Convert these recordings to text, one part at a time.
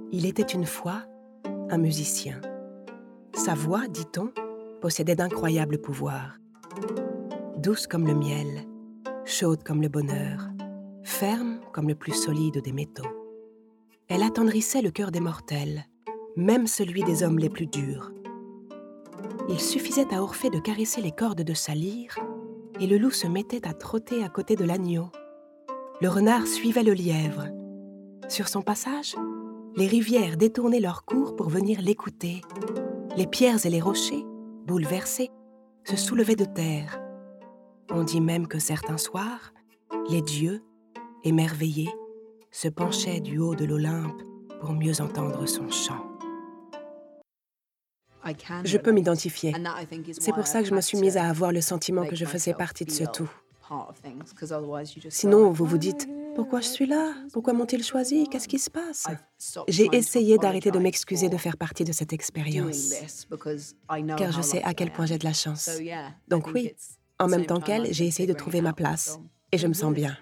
Il était une fois un musicien. Sa voix, dit-on, possédait d'incroyables pouvoirs. Douce comme le miel, chaude comme le bonheur, ferme comme le plus solide des métaux. Elle attendrissait le cœur des mortels, même celui des hommes les plus durs. Il suffisait à Orphée de caresser les cordes de sa lyre, et le loup se mettait à trotter à côté de l'agneau. Le renard suivait le lièvre. Sur son passage, les rivières détournaient leur cours pour venir l'écouter. Les pierres et les rochers, bouleversés, se soulevaient de terre. On dit même que certains soirs, les dieux, émerveillés, se penchaient du haut de l'Olympe pour mieux entendre son chant. Je peux m'identifier. C'est pour ça que je me suis mise à avoir le sentiment que je faisais partie de ce tout. Sinon, vous vous dites « Pourquoi je suis là? Pourquoi m'ont-ils choisi? Qu'est-ce qui se passe ?» J'ai essayé d'arrêter de m'excuser de faire partie de cette expérience, car je sais à quel point j'ai de la chance. Donc oui, en même temps qu'elle, j'ai essayé de trouver ma place, et je me sens bien.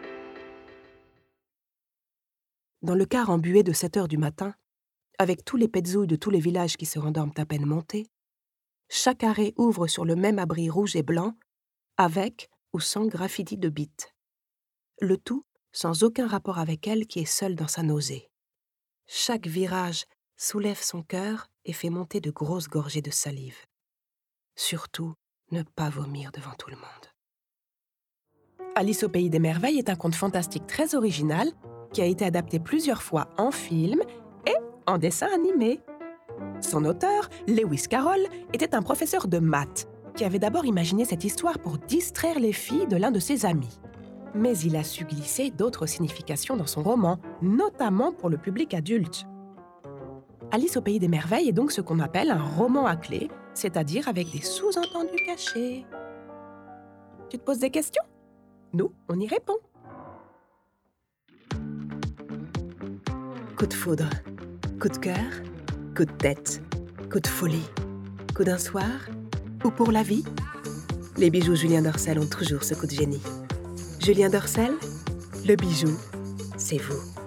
Dans le car embué de 7 heures du matin, avec tous les petzouilles de tous les villages qui se rendorment à peine montés, chaque arrêt ouvre sur le même abri rouge et blanc, avec ou sans graffiti de bites. Le tout sans aucun rapport avec elle qui est seule dans sa nausée. Chaque virage soulève son cœur et fait monter de grosses gorgées de salive. Surtout, ne pas vomir devant tout le monde. Alice au pays des merveilles est un conte fantastique très original qui a été adapté plusieurs fois en film et en dessin animé. Son auteur, Lewis Carroll, était un professeur de maths qui avait d'abord imaginé cette histoire pour distraire les filles de l'un de ses amis. Mais il a su glisser d'autres significations dans son roman, notamment pour le public adulte. Alice au pays des merveilles est donc ce qu'on appelle un roman à clé, c'est-à-dire avec des sous-entendus cachés. Tu te poses des questions? Nous, on y répond. Coup de foudre, coup de cœur, coup de tête, coup de folie, coup d'un soir, ou pour la vie? Les bijoux Julien Dorcel ont toujours ce coup de génie. Julien Dorcel, le bijou, c'est vous.